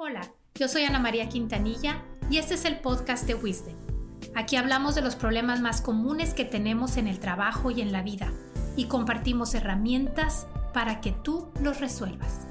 Hola, yo soy Ana María Quintanilla y este es el podcast de Wisdom. Aquí hablamos de los problemas más comunes que tenemos en el trabajo y en la vida y compartimos herramientas para que tú los resuelvas.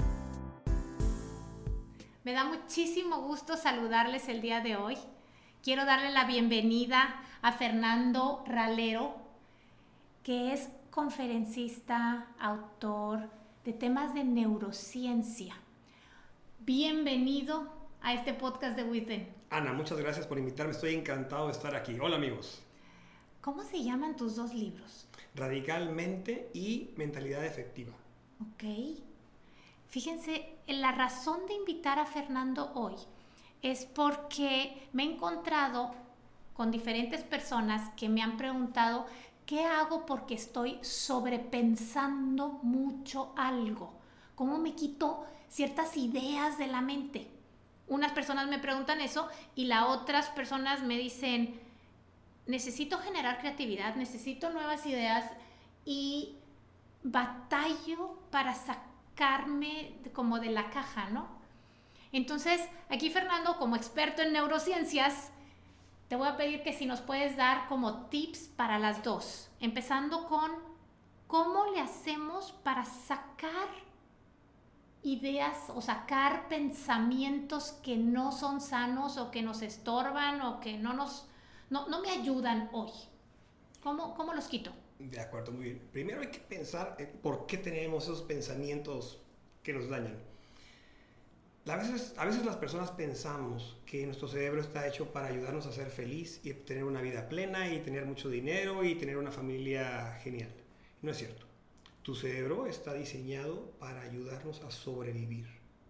Me da muchísimo gusto saludarles el día de hoy. Quiero darle la bienvenida a Fernando Ralero, que es conferencista, autor de temas de neurociencia. Bienvenido a este podcast de Wisdom. Ana, muchas gracias por invitarme. Estoy encantado de estar aquí. Hola, amigos. ¿Cómo se llaman tus dos libros? Radicalmente y Mentalidad Efectiva. Ok. Fíjense, la razón de invitar a Fernando hoy es porque me he encontrado con diferentes personas que me han preguntado ¿qué hago porque estoy sobrepensando mucho algo? ¿Cómo me quito ciertas ideas de la mente? Unas personas me preguntan eso y las otras personas me dicen, necesito generar creatividad, necesito nuevas ideas y batallo para sacarme como de la caja, ¿no? Entonces, aquí Fernando, como experto en neurociencias, te voy a pedir que si nos puedes dar como tips para las dos, empezando con cómo le hacemos para sacar ideas o sacar pensamientos que no son sanos o que nos estorban o que no me ayudan hoy. ¿Cómo los quito? De acuerdo, muy bien. Primero hay que pensar por qué tenemos esos pensamientos que nos dañan. A veces las personas pensamos que nuestro cerebro está hecho para ayudarnos a ser feliz y tener una vida plena y tener mucho dinero y tener una familia genial. No es cierto. Tu cerebro está diseñado para ayudarnos a sobrevivir.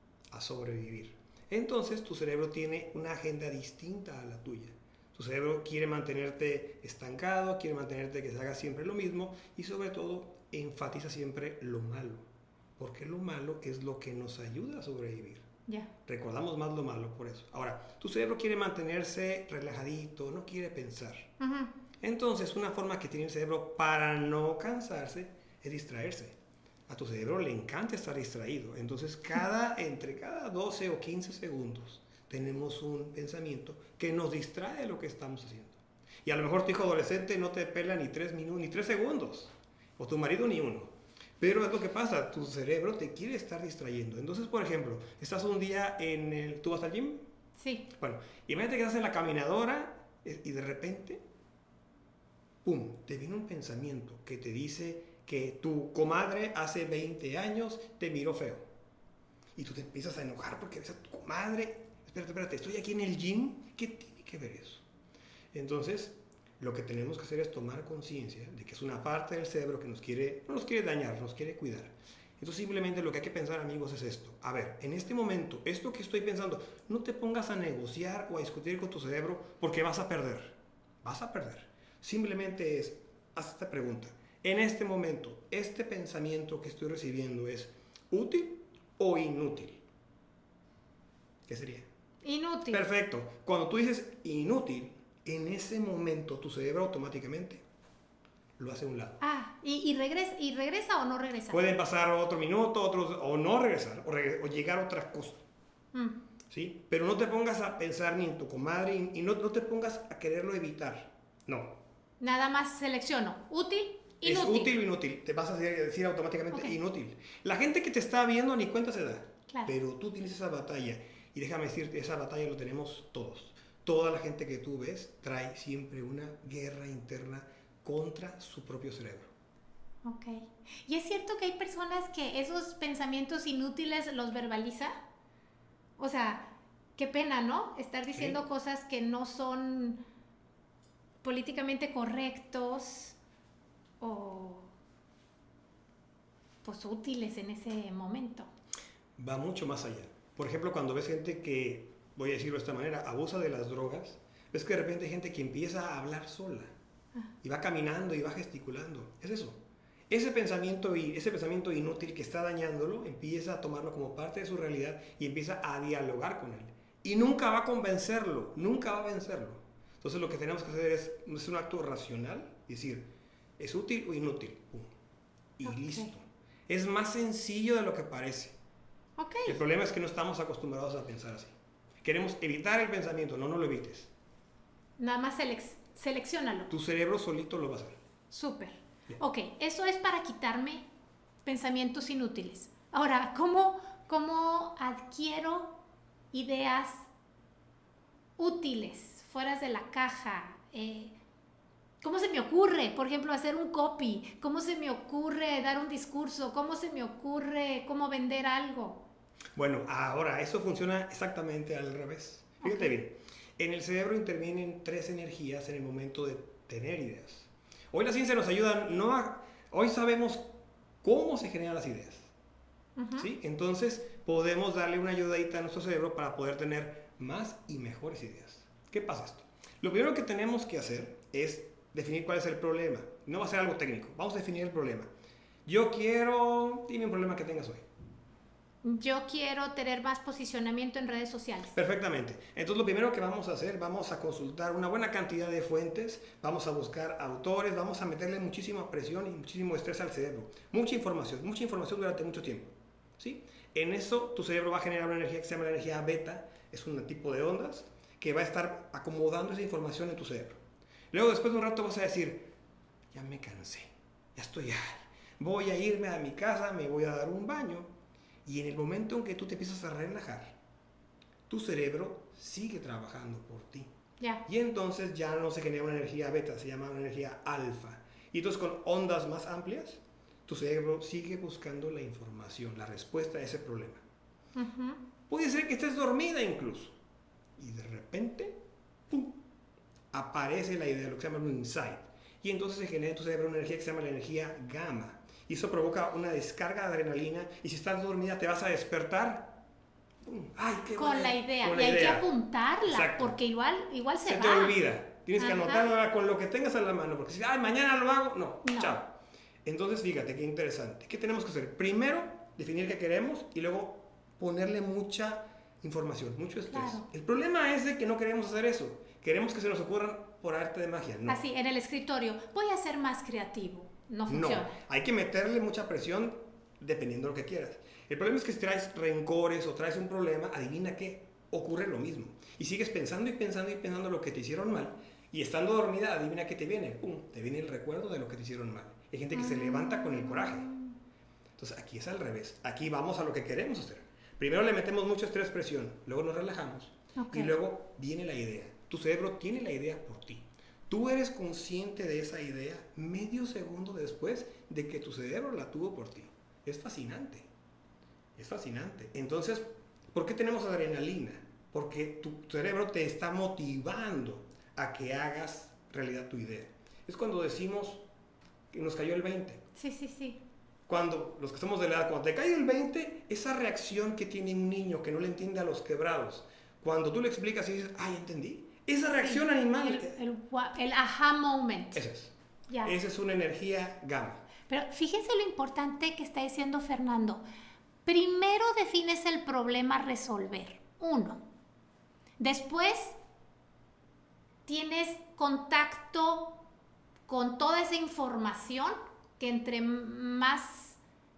Entonces, tu cerebro tiene una agenda distinta a la tuya. Tu cerebro quiere mantenerte estancado, quiere mantenerte que se haga siempre lo mismo y sobre todo enfatiza siempre lo malo. Porque lo malo es lo que nos ayuda a sobrevivir. Yeah. Recordamos más lo malo por eso. Ahora, tu cerebro quiere mantenerse relajadito, no quiere pensar. Uh-huh. Entonces, una forma que tiene el cerebro para no cansarse es distraerse. A tu cerebro le encanta estar distraído. Entonces, entre cada 12 o 15 segundos tenemos un pensamiento que nos distrae de lo que estamos haciendo. Y a lo mejor tu hijo adolescente no te pela ni 3 minutos, ni 3 segundos. O tu marido ni uno. Pero es lo que pasa, tu cerebro te quiere estar distrayendo. Entonces, por ejemplo, estás un día ¿tú vas al gym? Sí. Bueno, imagínate que estás en la caminadora y de repente, ¡pum!, te viene un pensamiento que te dice que tu comadre hace 20 años te miró feo. Y tú te empiezas a enojar porque ves a tu comadre. Espérate, estoy aquí en el gym. ¿Qué tiene que ver eso? Entonces, lo que tenemos que hacer es tomar conciencia de que es una parte del cerebro que no nos quiere dañar, nos quiere cuidar. Entonces, simplemente lo que hay que pensar, amigos, es esto. A ver, en este momento, esto que estoy pensando, no te pongas a negociar o a discutir con tu cerebro porque vas a perder. Vas a perder. Simplemente haz esta pregunta. En este momento, ¿este pensamiento que estoy recibiendo es útil o inútil? ¿Qué sería? Inútil. Perfecto. Cuando tú dices inútil, en ese momento tu cerebro automáticamente lo hace a un lado. ¿Y regresa o no regresa? Pueden pasar otro minuto, o no regresar, o llegar a otras cosas. ¿Sí? Pero no te pongas a pensar ni en tu comadre y no te pongas a quererlo evitar. No. Nada más selecciono. Útil. Inútil. Es útil o inútil. Te vas a decir automáticamente inútil. La gente que te está viendo ni cuenta se da. Claro. Pero tú tienes esa batalla. Y déjame decirte, esa batalla lo tenemos todos. Toda la gente que tú ves trae siempre una guerra interna contra su propio cerebro. Ok. ¿Y es cierto que hay personas que esos pensamientos inútiles los verbaliza? O sea, qué pena, ¿no? Estar diciendo cosas que no son políticamente correctos o pues útiles en ese momento. Va mucho más allá. Por ejemplo, cuando ves gente que, voy a decirlo de esta manera, abusa de las drogas, ves que de repente hay gente que empieza a hablar sola y va caminando y va gesticulando. Es eso. Ese pensamiento inútil que está dañándolo empieza a tomarlo como parte de su realidad y empieza a dialogar con él. Y nunca va a convencerlo, nunca va a vencerlo. Entonces lo que tenemos que hacer es un acto racional, decir, ¿es útil o inútil? Y listo. Es más sencillo de lo que parece. Ok. El problema es que no estamos acostumbrados a pensar así. Queremos evitar el pensamiento, no lo evites. Nada más selecciónalo. Tu cerebro solito lo va a hacer. Súper. Bien. Ok, eso es para quitarme pensamientos inútiles. Ahora, ¿cómo adquiero ideas útiles, fuera de la caja? ¿Cómo se me ocurre, por ejemplo, hacer un copy? ¿Cómo se me ocurre dar un discurso? ¿Cómo se me ocurre cómo vender algo? Bueno, ahora eso funciona exactamente al revés. Fíjate bien, en el cerebro intervienen 3 energías en el momento de tener ideas. Hoy la ciencia nos ayuda, hoy sabemos cómo se generan las ideas. ¿Sí? Entonces podemos darle una ayudadita a nuestro cerebro para poder tener más y mejores ideas. ¿Qué pasa esto? Lo primero que tenemos que hacer es definir cuál es el problema. No va a ser algo técnico, vamos a definir el problema. Dime un problema que tengas hoy. Yo quiero tener más posicionamiento en redes sociales. Perfectamente. Entonces lo primero que vamos a hacer, vamos a consultar una buena cantidad de fuentes, vamos a buscar autores, vamos a meterle muchísima presión y muchísimo estrés al cerebro. Mucha información durante mucho tiempo. ¿Sí? En eso tu cerebro va a generar una energía que se llama la energía beta, es un tipo de ondas que va a estar acomodando esa información en tu cerebro. Luego después de un rato vas a decir, ya me cansé, ya estoy ahí, voy a irme a mi casa, me voy a dar un baño. Y en el momento en que tú te empiezas a relajar, tu cerebro sigue trabajando por ti. Ya. Y entonces ya no se genera una energía beta, se llama una energía alfa. Y entonces con ondas más amplias, tu cerebro sigue buscando la información, la respuesta a ese problema. Puede ser que estés dormida incluso. Y de repente, ¡pum!, aparece la idea, lo que se llama un insight. Y entonces se genera en tu cerebro una energía que se llama la energía gamma. Y eso provoca una descarga de adrenalina. Y si estás dormida, te vas a despertar. ¡Pum! ¡Ay, qué con buena! La idea. Con y la hay idea. que apuntarla. Exacto. Porque igual se va. te olvida. Tienes que Ajá. anotarla con lo que tengas a la mano. Porque si, mañana lo hago, no. No. Chao. Entonces, fíjate, qué interesante. ¿Qué tenemos que hacer? Primero, definir qué queremos y luego ponerle mucha información, mucho estrés. Claro. El problema es de que no queremos hacer eso. Queremos que se nos ocurran por arte de magia. No. Así, en el escritorio. Voy a ser más creativo. No funciona. No, hay que meterle mucha presión dependiendo de lo que quieras. El problema es que si traes rencores o traes un problema, adivina qué, ocurre lo mismo. Y sigues pensando y pensando y pensando lo que te hicieron mal. Y estando dormida, adivina qué te viene. ¡Pum! Te viene el recuerdo de lo que te hicieron mal. Hay gente que se levanta con el coraje. Entonces aquí es al revés. Aquí vamos a lo que queremos hacer. Primero le metemos mucho estrés, presión. Luego nos relajamos. Okay. Y luego viene la idea. Tu cerebro tiene la idea por ti. Tú eres consciente de esa idea medio segundo después de que tu cerebro la tuvo por ti. Es fascinante. Es fascinante. Entonces, ¿por qué tenemos adrenalina? Porque tu cerebro te está motivando a que hagas realidad tu idea. Es cuando decimos que nos cayó el 20. Sí. Cuando los que somos de la edad, cuando te cae el 20, esa reacción que tiene un niño que no le entiende a los quebrados, cuando tú le explicas y dices, entendí. Esa reacción animal. El aha moment. Esa es. Ya. Esa es una energía gamma. Pero fíjense lo importante que está diciendo Fernando. Primero defines el problema a resolver. 1. Después tienes contacto con toda esa información que entre más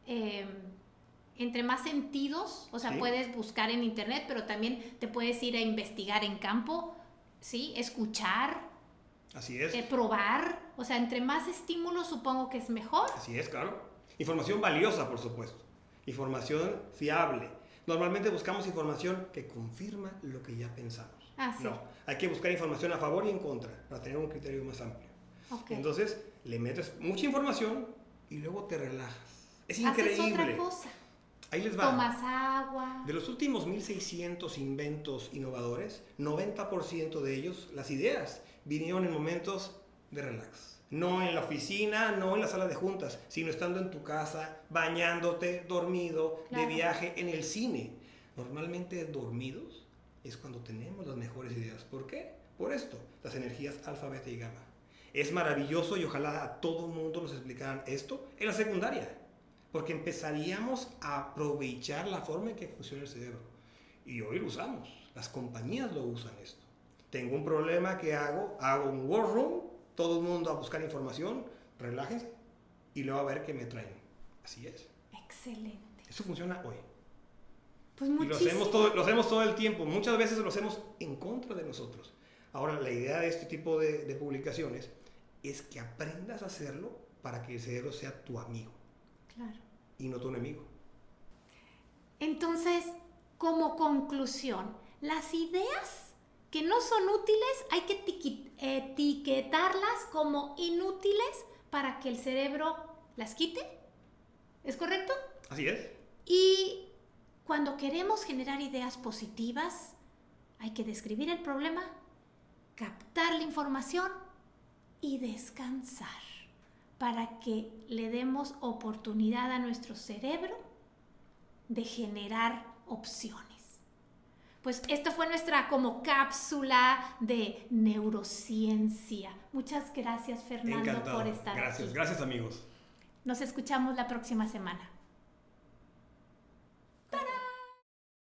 sentidos, o sea, Sí. puedes buscar en internet, pero también te puedes ir a investigar en campo, ¿sí? Escuchar, Así es. probar, o sea, entre más estímulos supongo que es mejor. Así es, claro. Información valiosa, por supuesto. Información fiable. Normalmente buscamos información que confirma lo que ya pensamos. Sí. No, hay que buscar información a favor y en contra para tener un criterio más amplio. Okay. Entonces, le metes mucha información y luego te relajas. Es increíble. Haces otra cosa. Ahí les va. Tomas agua. De los últimos 1600 inventos innovadores, 90% de ellos, las ideas, vinieron en momentos de relax. No en la oficina, no en la sala de juntas, sino estando en tu casa, bañándote, dormido, Claro. de viaje, en el cine. Normalmente dormidos es cuando tenemos las mejores ideas. ¿Por qué? Por esto, las energías alfa, beta y gamma. Es maravilloso y ojalá a todo mundo nos explicaran esto en la secundaria. Porque empezaríamos a aprovechar la forma en que funciona el cerebro. Y hoy lo usamos. Las compañías lo usan esto. Tengo un problema que hago un war room, todo el mundo a buscar información, relájense y luego a ver qué me traen. Así es. Excelente. Eso funciona hoy. Pues Y muchísimo. lo hacemos todo el tiempo. Muchas veces lo hacemos en contra de nosotros. Ahora, la idea de este tipo de publicaciones es que aprendas a hacerlo para que el cerebro sea tu amigo Claro. y no tu enemigo. Entonces, como conclusión, las ideas que no son útiles hay que etiquetarlas como inútiles para que el cerebro las quite. ¿Es correcto? Así es. Y cuando queremos generar ideas positivas, hay que describir el problema, captar la información y descansar para que le demos oportunidad a nuestro cerebro de generar opciones. Pues esta fue nuestra como cápsula de neurociencia. Muchas gracias, Fernando, Encantado. por estar aquí. Gracias amigos. Nos escuchamos la próxima semana.